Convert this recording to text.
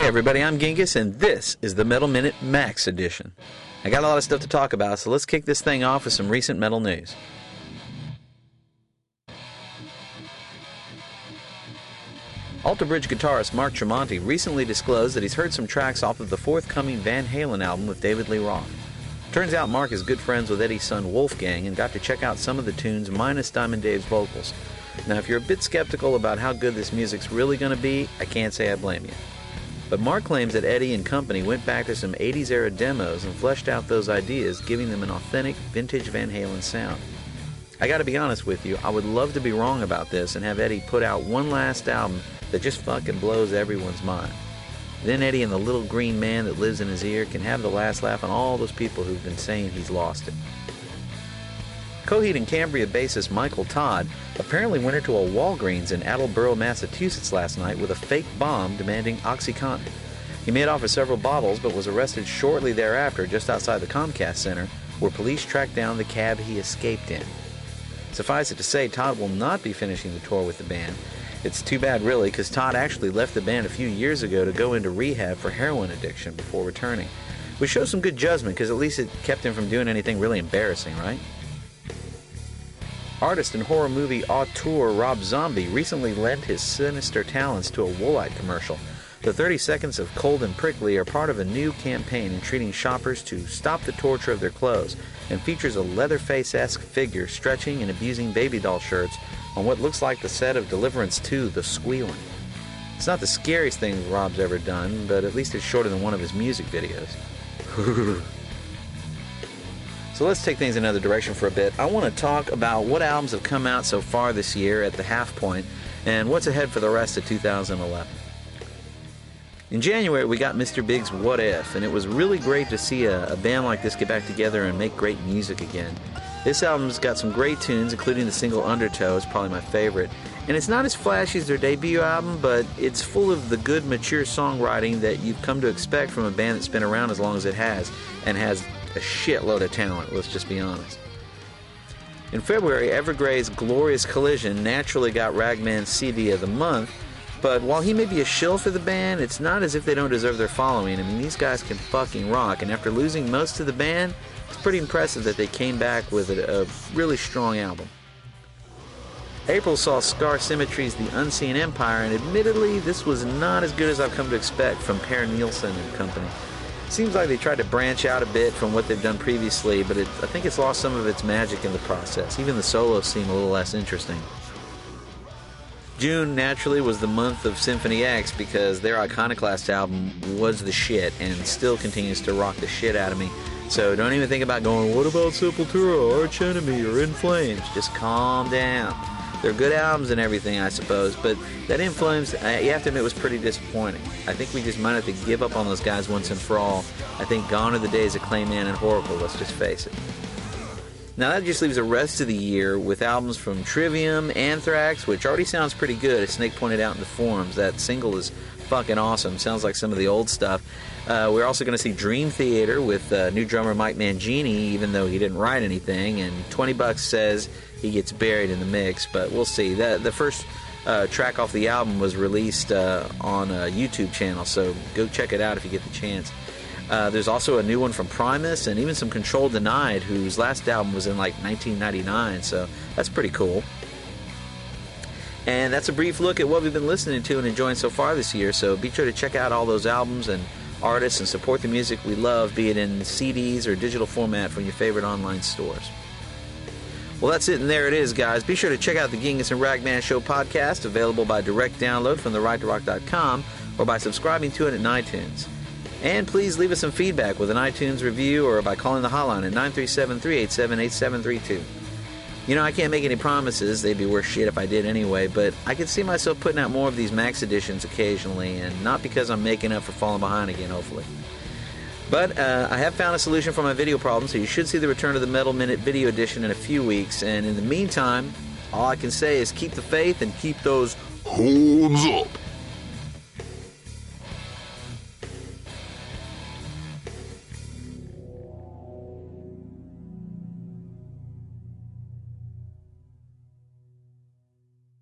everybody, I'm Genghis, and this is the Metal Minute Max Edition. I got a lot of stuff to talk about, so let's kick this thing off with some recent metal news. Alter Bridge guitarist Mark Tremonti recently disclosed that he's heard some tracks off of the forthcoming Van Halen album with David Lee Roth. Turns out Mark is good friends with Eddie's son Wolfgang and got to check out some of the tunes minus Diamond Dave's vocals. Now, if you're a bit skeptical about how good this music's really going to be, I can't say I blame you. But Mark claims that Eddie and company went back to some 80s era demos and fleshed out those ideas, giving them an authentic, vintage Van Halen sound. I gotta be honest with you, I would love to be wrong about this and have Eddie put out one last album that just fucking blows everyone's mind. Then Eddie and the little green man that lives in his ear can have the last laugh on all those people who've been saying he's lost it. Coheed and Cambria bassist Michael Todd apparently went into a Walgreens in Attleboro, Massachusetts last night with a fake bomb demanding OxyContin. He made off with several bottles but was arrested shortly thereafter just outside the Comcast Center, where police tracked down the cab he escaped in. Suffice it to say, Todd will not be finishing the tour with the band. It's too bad really, because Todd actually left the band a few years ago to go into rehab for heroin addiction before returning. Which shows some good judgment, because at least it kept him from doing anything really embarrassing, right? Artist and horror movie auteur Rob Zombie recently lent his sinister talents to a Woolite commercial. The 30 seconds of Cold and Prickly are part of a new campaign entreating shoppers to stop the torture of their clothes, and features a Leatherface-esque figure stretching and abusing baby doll shirts on what looks like the set of Deliverance 2, The Squealing. It's not the scariest thing Rob's ever done, but at least it's shorter than one of his music videos. So let's take things another direction for a bit. I want to talk about what albums have come out so far this year at the half point, and what's ahead for the rest of 2011. In January, we got Mr. Big's What If, and it was really great to see a band like this get back together and make great music again. This album's got some great tunes, including the single Undertow is probably my favorite. And it's not as flashy as their debut album, but it's full of the good, mature songwriting that you've come to expect from a band that's been around as long as it has, and has a shitload of talent, let's just be honest. In February, Evergrey's Glorious Collision naturally got Ragman's CD of the month, but while he may be a shill for the band, it's not as if they don't deserve their following. I mean, these guys can fucking rock, and after losing most of the band, it's pretty impressive that they came back with a really strong album. April saw Scar Symmetry's The Unseen Empire, and admittedly, this was not as good as I've come to expect from Per Nielsen and company. Seems like they tried to branch out a bit from what they've done previously, but I think it's lost some of its magic in the process. Even the solos seem a little less interesting. June, naturally, was the month of Symphony X because their Iconoclast album was the shit and still continues to rock the shit out of me. So don't even think about going, what about Sepultura, Arch Enemy, or In Flames? Just calm down. They're good albums and everything, I suppose, but that In Flames, you have to admit, was pretty disappointing. I think we just might have to give up on those guys once and for all. I think gone are the days of Clayman and Horacle, let's just face it. Now that just leaves the rest of the year with albums from Trivium, Anthrax, which already sounds pretty good, as Snake pointed out in the forums. That single is fucking awesome, sounds like some of the old stuff. We're also going to see Dream Theater with new drummer Mike Mangini, even though he didn't write anything, and $20 says he gets buried in the mix, but we'll see. The first track off the album was released on a YouTube channel, so go check it out if you get the chance. There's also a new one from Primus, and even some Control Denied, whose last album was in like 1999, so that's pretty cool. And that's a brief look at what we've been listening to and enjoying so far this year, so be sure to check out all those albums and artists and support the music we love, be it in CDs or digital format from your favorite online stores. Well, that's it, and there it is, guys. Be sure to check out the Genghis and Ragman Show podcast, available by direct download from therightorock.com or by subscribing to it in iTunes. And please leave us some feedback with an iTunes review or by calling the hotline at 937-387-8732. You know, I can't make any promises. They'd be worth shit if I did anyway, but I could see myself putting out more of these Max editions occasionally, and not because I'm making up for falling behind again, hopefully. But I have found a solution for my video problem, so you should see the return of the Metal Minute video edition in a few weeks, and in the meantime, all I can say is keep the faith and keep those horns up.